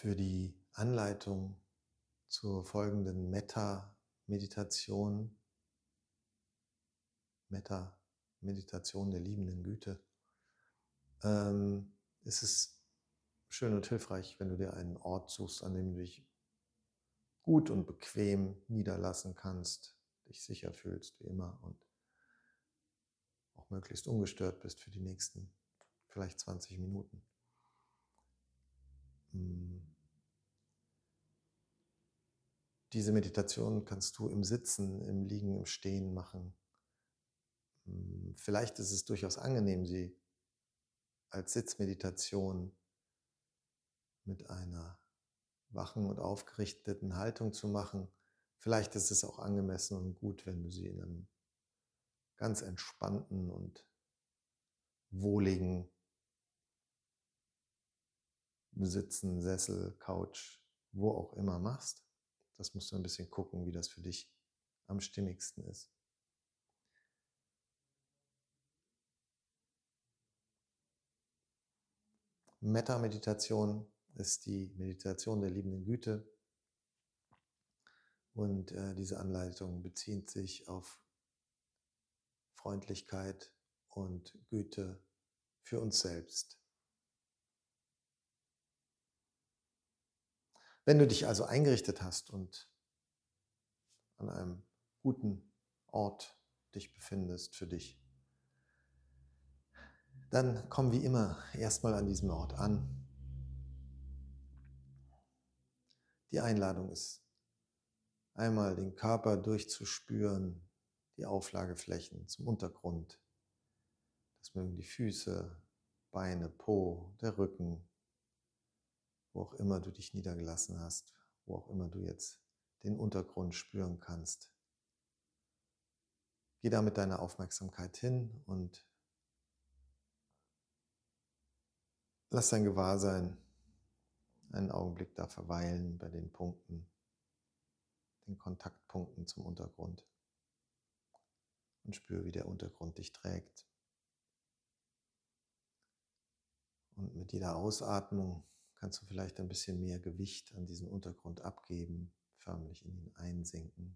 für die Anleitung zur folgenden Metta-Meditation, Metta-Meditation der liebenden Güte, ist es schön und hilfreich, wenn du dir einen Ort suchst, an dem du dich gut und bequem niederlassen kannst, dich sicher fühlst wie immer und auch möglichst ungestört bist für die nächsten vielleicht 20 Minuten. Diese Meditation kannst du im Sitzen, im Liegen, im Stehen machen. Vielleicht ist es durchaus angenehm, sie als Sitzmeditation mit einer wachen und aufgerichteten Haltung zu machen. Vielleicht ist es auch angemessen und gut, wenn du sie in einem ganz entspannten und wohligen Sitzen, Sessel, Couch, wo auch immer machst. Das musst du ein bisschen gucken, wie das für dich am stimmigsten ist. Metta-Meditation ist die Meditation der liebenden Güte und diese Anleitung bezieht sich auf Freundlichkeit und Güte für uns selbst. Wenn du dich also eingerichtet hast und an einem guten Ort dich befindest für dich, dann komm wie immer erstmal an diesem Ort an. Die Einladung ist, einmal den Körper durchzuspüren, die Auflageflächen zum Untergrund. Das mögen die Füße, Beine, Po, der Rücken, wo auch immer du dich niedergelassen hast, wo auch immer du jetzt den Untergrund spüren kannst. Geh da mit deiner Aufmerksamkeit hin und lass dein Gewahrsein einen Augenblick da verweilen bei den Punkten, den Kontaktpunkten zum Untergrund und spüre, wie der Untergrund dich trägt. Und mit jeder Ausatmung kannst du vielleicht ein bisschen mehr Gewicht an diesen Untergrund abgeben, förmlich in ihn einsinken.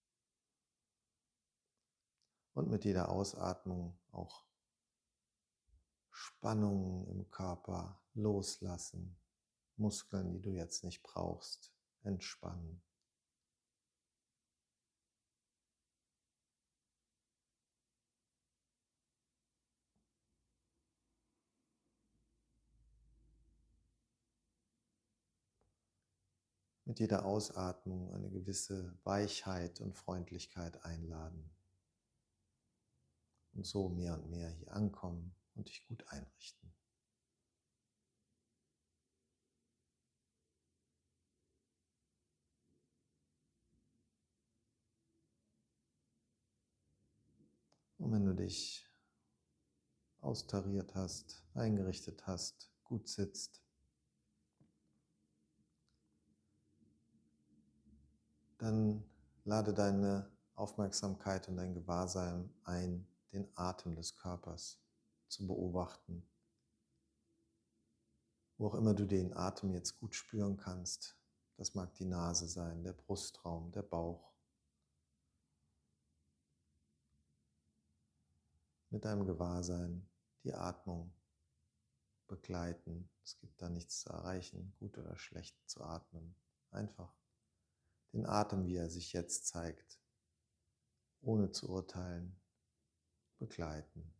Und mit jeder Ausatmung auch Spannungen im Körper loslassen, Muskeln, die du jetzt nicht brauchst, entspannen. Mit jeder Ausatmung eine gewisse Weichheit und Freundlichkeit einladen. Und so mehr und mehr hier ankommen und dich gut einrichten. Und wenn du dich austariert hast, eingerichtet hast, gut sitzt, dann lade deine Aufmerksamkeit und dein Gewahrsein ein, den Atem des Körpers zu beobachten. Wo auch immer du den Atem jetzt gut spüren kannst, das mag die Nase sein, der Brustraum, der Bauch. Mit deinem Gewahrsein die Atmung begleiten. Es gibt da nichts zu erreichen, gut oder schlecht zu atmen. Einfach den Atem, wie er sich jetzt zeigt, ohne zu urteilen, begleiten.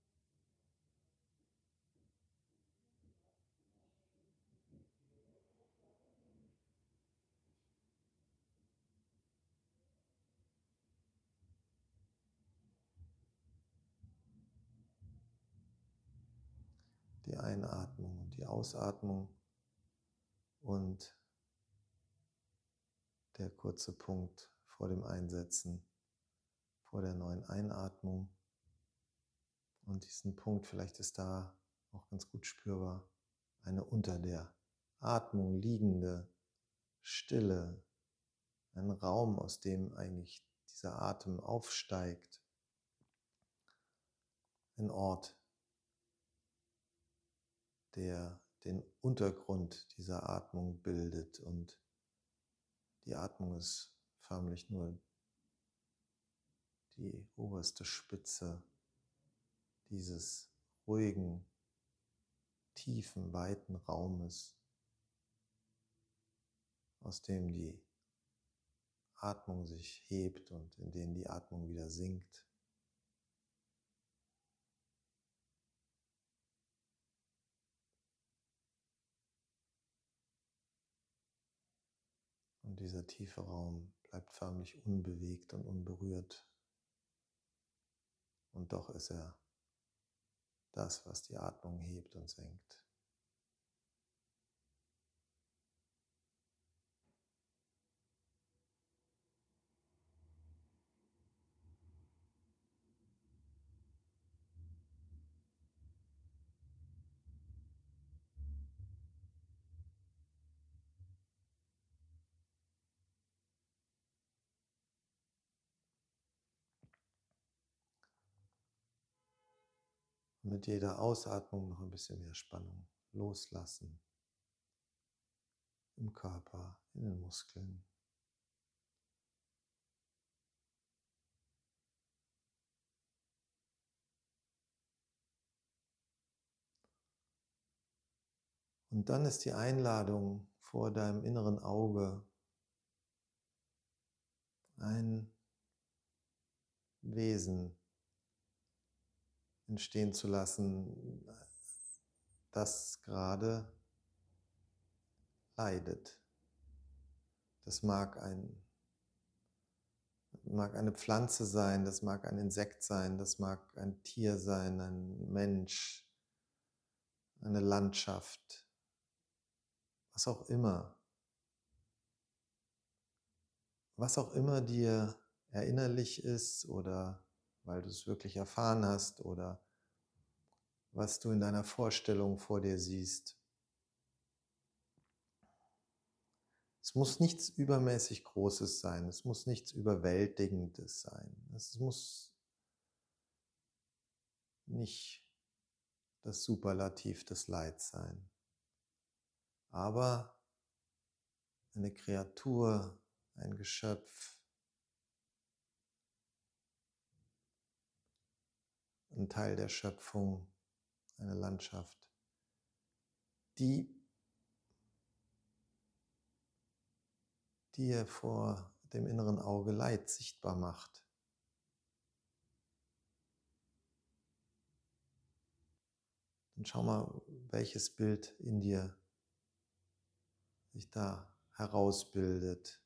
Die Einatmung und die Ausatmung und der kurze Punkt vor dem Einsetzen, vor der neuen Einatmung. Und diesen Punkt, vielleicht ist da auch ganz gut spürbar, eine unter der Atmung liegende Stille, ein Raum, aus dem eigentlich dieser Atem aufsteigt, ein Ort, der den Untergrund dieser Atmung bildet und die Atmung ist förmlich nur die oberste Spitze dieses ruhigen, tiefen, weiten Raumes, aus dem die Atmung sich hebt und in den die Atmung wieder sinkt. Und dieser tiefe Raum bleibt förmlich unbewegt und unberührt. Und doch ist er das, was die Atmung hebt und senkt. Und mit jeder Ausatmung noch ein bisschen mehr Spannung loslassen. Im Körper, in den Muskeln. Und dann ist die Einladung vor deinem inneren Auge ein Wesen entstehen zu lassen, das gerade leidet. Das mag eine Pflanze sein, das mag ein Insekt sein, das mag ein Tier sein, ein Mensch, eine Landschaft, was auch immer. Was auch immer dir erinnerlich ist oder weil du es wirklich erfahren hast oder was du in deiner Vorstellung vor dir siehst. Es muss nichts übermäßig Großes sein, es muss nichts Überwältigendes sein. Es muss nicht das Superlativ des Leids sein. Aber eine Kreatur, ein Geschöpf, ein Teil der Schöpfung, eine Landschaft, die dir vor dem inneren Auge Leid sichtbar macht. Dann schau mal, welches Bild in dir sich da herausbildet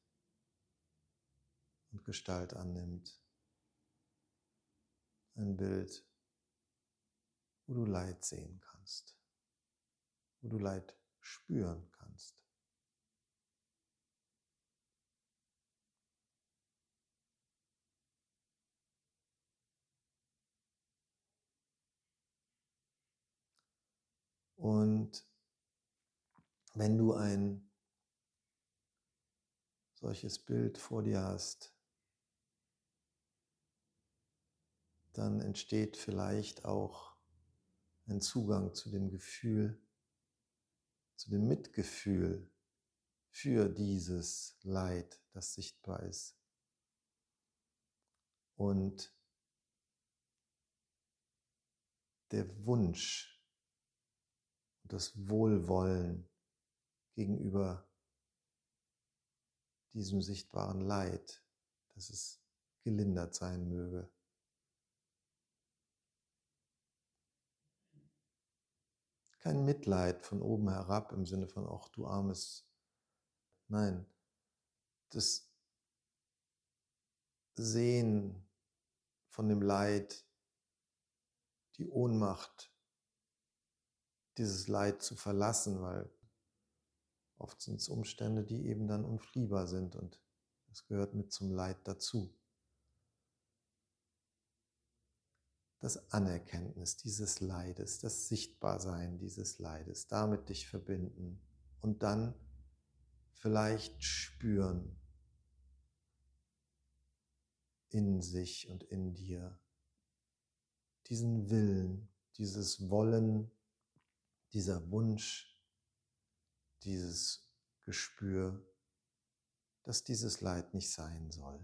und Gestalt annimmt. Ein Bild, wo du Leid sehen kannst, wo du Leid spüren kannst. Und wenn du ein solches Bild vor dir hast, dann entsteht vielleicht auch ein Zugang zu dem Gefühl, zu dem Mitgefühl für dieses Leid, das sichtbar ist. Und der Wunsch, das Wohlwollen gegenüber diesem sichtbaren Leid, dass es gelindert sein möge. Kein Mitleid von oben herab im Sinne von, ach du armes, nein, das Sehen von dem Leid, die Ohnmacht, dieses Leid zu verlassen, weil oft sind es Umstände, die eben dann unfliehbar sind und es gehört mit zum Leid dazu. Das Anerkenntnis dieses Leides, das Sichtbarsein dieses Leides, damit dich verbinden und dann vielleicht spüren in sich und in dir diesen Willen, dieses Wollen, dieser Wunsch, dieses Gespür, dass dieses Leid nicht sein soll.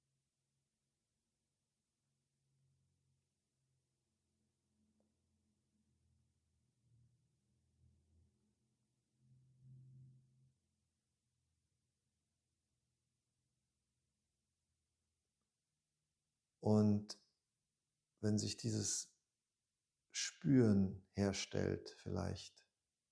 Und wenn sich dieses Spüren herstellt vielleicht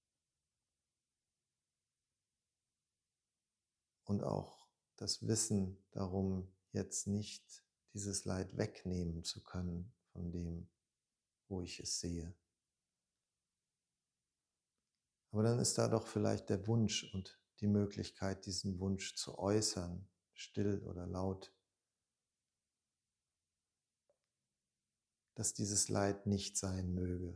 und auch das Wissen darum, jetzt nicht dieses Leid wegnehmen zu können von dem, wo ich es sehe. Aber dann ist da doch vielleicht der Wunsch und die Möglichkeit, diesen Wunsch zu äußern, still oder laut, dass dieses Leid nicht sein möge.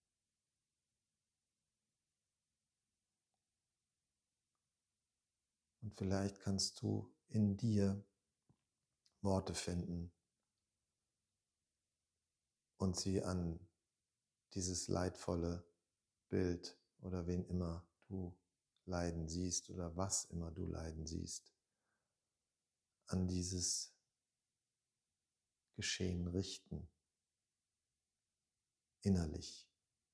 Und vielleicht kannst du in dir Worte finden und sie an dieses leidvolle Bild oder wen immer du leiden siehst oder was immer du leiden siehst, an dieses Geschehen richten, innerlich.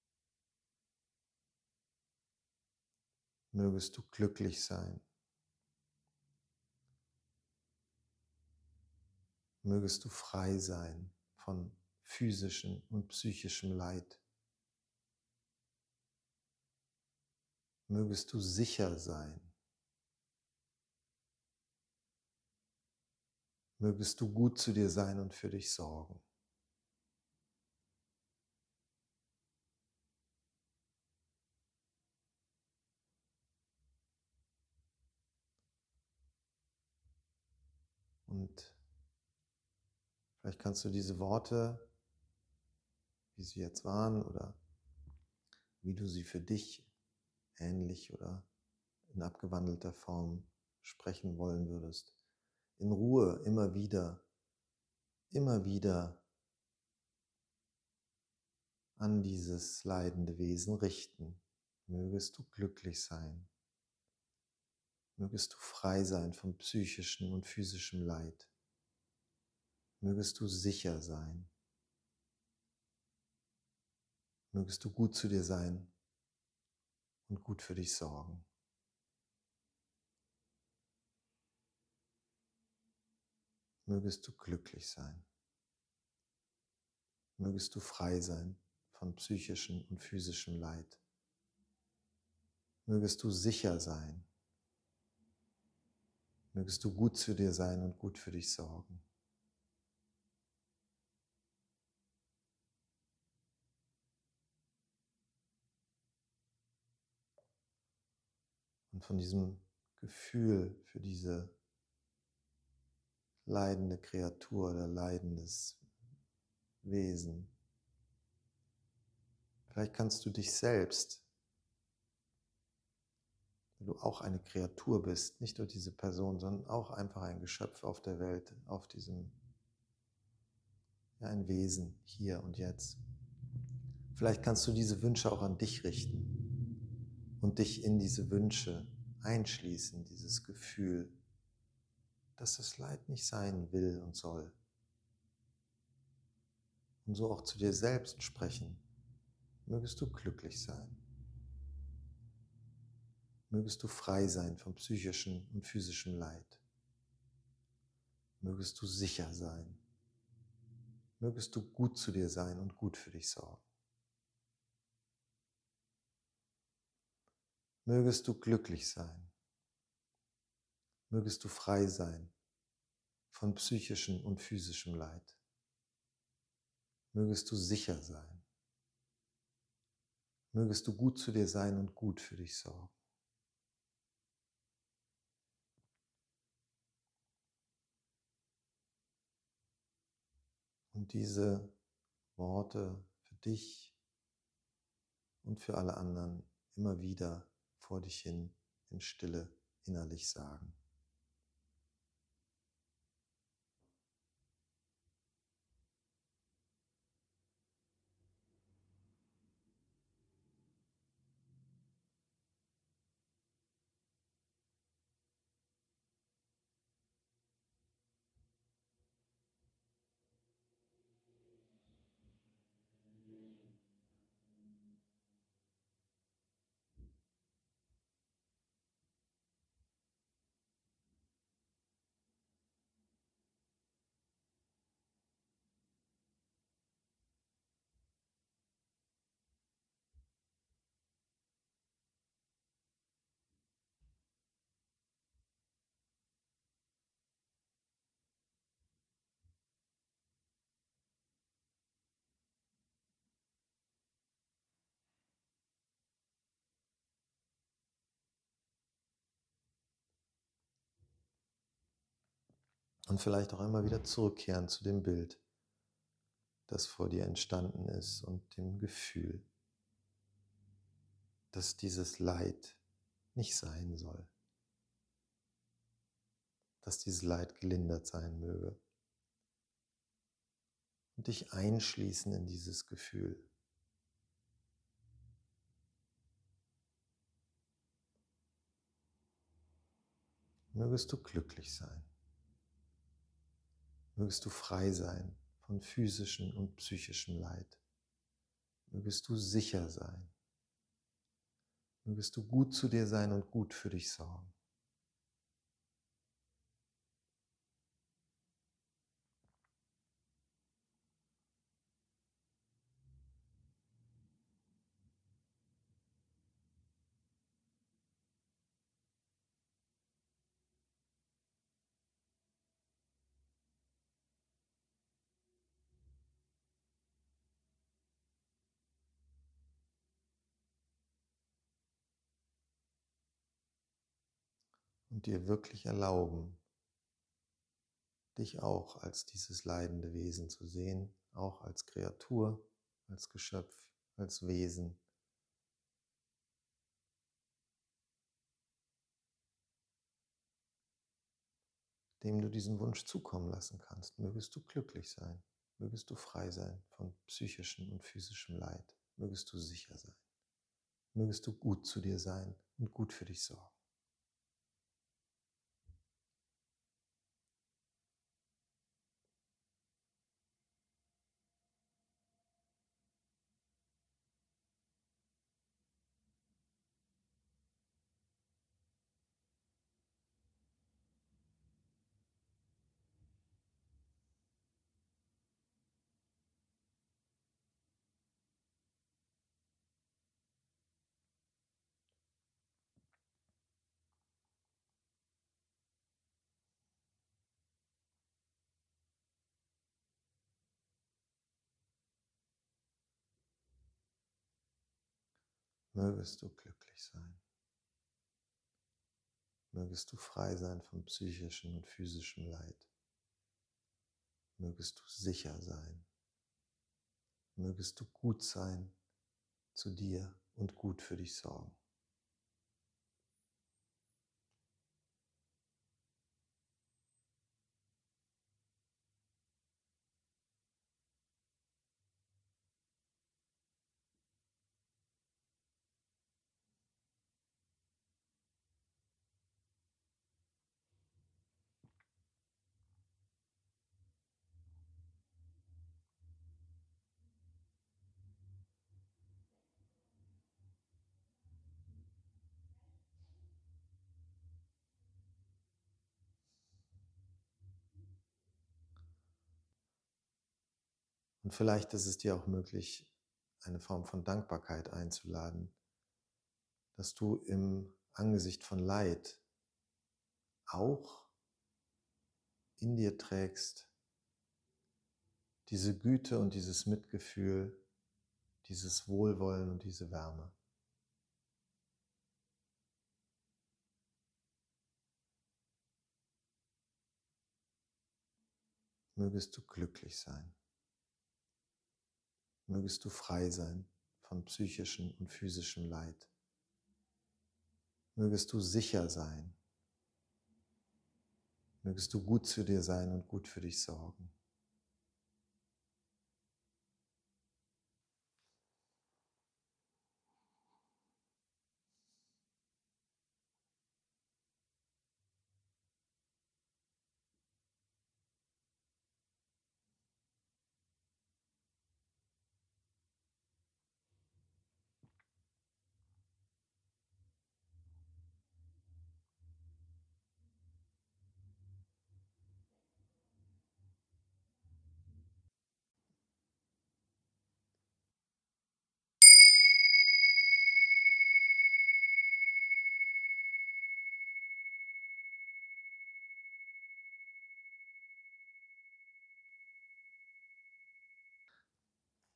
Mögest du glücklich sein. Mögest du frei sein von physischem und psychischem Leid. Mögest du sicher sein. Mögest du gut zu dir sein und für dich sorgen. Und vielleicht kannst du diese Worte, wie sie jetzt waren oder wie du sie für dich ähnlich oder in abgewandelter Form sprechen wollen würdest, in Ruhe immer wieder an dieses leidende Wesen richten. Mögest du glücklich sein. Mögest du frei sein von psychischem und physischem Leid. Mögest du sicher sein. Mögest du gut zu dir sein und gut für dich sorgen. Mögest du glücklich sein. Mögest du frei sein von psychischem und physischem Leid. Mögest du sicher sein. Mögest du gut zu dir sein und gut für dich sorgen. Und von diesem Gefühl für diese leidende Kreatur oder leidendes Wesen, vielleicht kannst du dich selbst, wenn du auch eine Kreatur bist, nicht nur diese Person, sondern auch einfach ein Geschöpf auf der Welt, auf diesem, ja, ein Wesen hier und jetzt. Vielleicht kannst du diese Wünsche auch an dich richten und dich in diese Wünsche einschließen, dieses Gefühl, dass das Leid nicht sein will und soll. Und so auch zu dir selbst sprechen. Mögest du glücklich sein. Mögest du frei sein von psychischem und physischem Leid. Mögest du sicher sein. Mögest du gut zu dir sein und gut für dich sorgen. Mögest du glücklich sein. Mögest du frei sein von psychischem und physischem Leid. Mögest du sicher sein. Mögest du gut zu dir sein und gut für dich sorgen. Und diese Worte für dich und für alle anderen immer wieder vor dich hin in Stille innerlich sagen. Und vielleicht auch einmal wieder zurückkehren zu dem Bild, das vor dir entstanden ist und dem Gefühl, dass dieses Leid nicht sein soll, dass dieses Leid gelindert sein möge. Und dich einschließen in dieses Gefühl. Mögest du glücklich sein. Mögest du frei sein von physischem und psychischem Leid. Mögest du sicher sein. Mögest du gut zu dir sein und gut für dich sorgen. Und dir wirklich erlauben, dich auch als dieses leidende Wesen zu sehen, auch als Kreatur, als Geschöpf, als Wesen, dem du diesen Wunsch zukommen lassen kannst. Mögest du glücklich sein, mögest du frei sein von psychischem und physischem Leid, mögest du sicher sein, mögest du gut zu dir sein und gut für dich sorgen. Mögest du glücklich sein. Mögest du frei sein von psychischem und physischem Leid. Mögest du sicher sein. Mögest du gut sein zu dir und gut für dich sorgen. Und vielleicht ist es dir auch möglich, eine Form von Dankbarkeit einzuladen, dass du im Angesicht von Leid auch in dir trägst diese Güte und dieses Mitgefühl, dieses Wohlwollen und diese Wärme. Mögest du glücklich sein. Mögest du frei sein von psychischem und physischem Leid. Mögest du sicher sein. Mögest du gut zu dir sein und gut für dich sorgen.